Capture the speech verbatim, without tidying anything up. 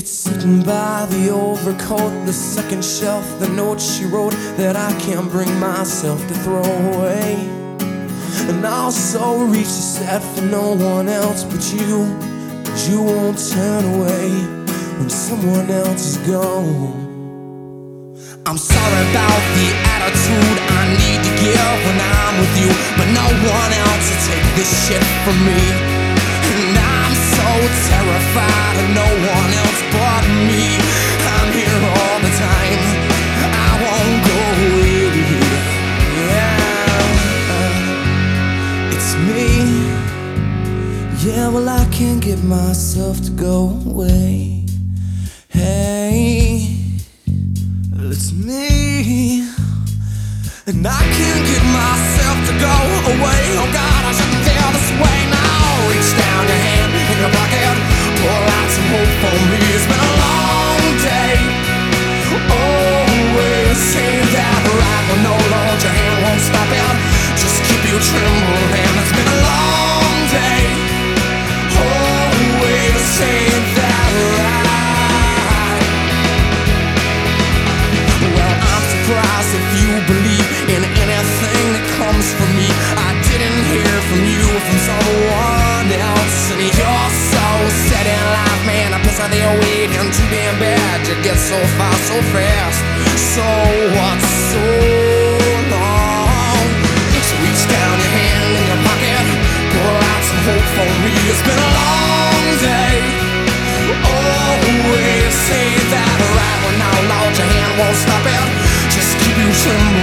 It's sitting by the overcoat, the second shelf, the note she wrote that I can't bring myself to throw away. And I also reach the set for no one else but you, 'cause you won't turn away when someone else is gone. I'm sorry about the attitude I need to give when I'm with you, but no one else will take this shit from me. And I'm so terrified of no one else but me. I'm here all the time, I won't go away. Yeah, it's me. Yeah, well I can't get myself to go away. Hey, it's me. And I can't get myself to go away. Oh God, I shouldn't feel this way now. Reach down your hand in your pocket, pour out some hope for me. It's been a long day. Always say that right when no load, your hand won't stop it. Just keep you trembling. It's been a long day. Always say that right. Well, I'm surprised if you believe in anything that comes from me. I didn't hear from you, from someone else. And you're so set in life, man, I piss on your weight into being bad. You get so far so fast. So what's so long? So reach down your hand in your pocket, pour out some hope for me. It's been a long day. Always say that right when out loud, your hand won't stop it. Just keep you trembling.